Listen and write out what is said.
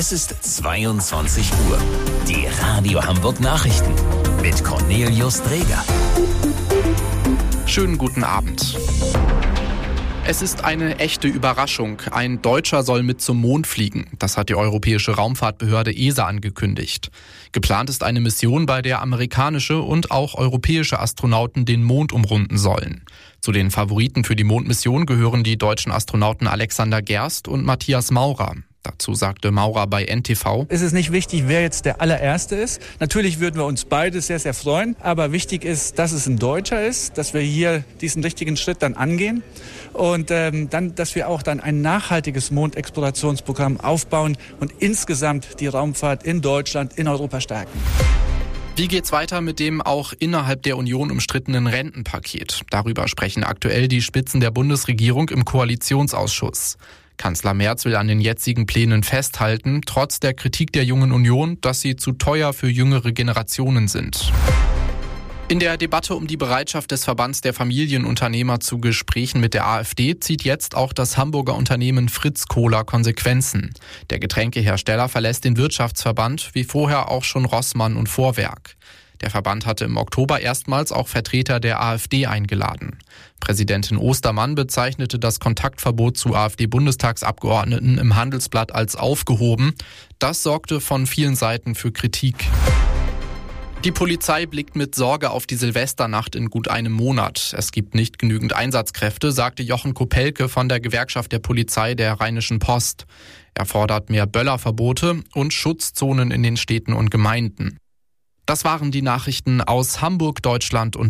Es ist 22 Uhr. Die Radio Hamburg Nachrichten mit Cornelius Dreger. Schönen guten Abend. Es ist eine echte Überraschung. Ein Deutscher soll mit zum Mond fliegen. Das hat die Europäische Raumfahrtbehörde ESA angekündigt. Geplant ist eine Mission, bei der amerikanische und auch europäische Astronauten den Mond umrunden sollen. Zu den Favoriten für die Mondmission gehören die deutschen Astronauten Alexander Gerst und Matthias Maurer. Dazu sagte Maurer bei NTV: Es ist nicht wichtig, wer jetzt der allererste ist. Natürlich würden wir uns beide sehr, sehr freuen. Aber wichtig ist, dass es ein Deutscher ist, dass wir hier diesen richtigen Schritt dann angehen. Und dann, dass wir auch dann ein nachhaltiges Mondexplorationsprogramm aufbauen und insgesamt die Raumfahrt in Deutschland, in Europa stärken. Wie geht's weiter mit dem auch innerhalb der Union umstrittenen Rentenpaket? Darüber sprechen aktuell die Spitzen der Bundesregierung im Koalitionsausschuss. Kanzler Merz will an den jetzigen Plänen festhalten, trotz der Kritik der Jungen Union, dass sie zu teuer für jüngere Generationen sind. In der Debatte um die Bereitschaft des Verbands der Familienunternehmer zu Gesprächen mit der AfD zieht jetzt auch das Hamburger Unternehmen Fritz Cola Konsequenzen. Der Getränkehersteller verlässt den Wirtschaftsverband, wie vorher auch schon Rossmann und Vorwerk. Der Verband hatte im Oktober erstmals auch Vertreter der AfD eingeladen. Präsidentin Ostermann bezeichnete das Kontaktverbot zu AfD-Bundestagsabgeordneten im Handelsblatt als aufgehoben. Das sorgte von vielen Seiten für Kritik. Die Polizei blickt mit Sorge auf die Silvesternacht in gut einem Monat. Es gibt nicht genügend Einsatzkräfte, sagte Jochen Kopelke von der Gewerkschaft der Polizei der Rheinischen Post. Er fordert mehr Böllerverbote und Schutzzonen in den Städten und Gemeinden. Das waren die Nachrichten aus Hamburg, Deutschland und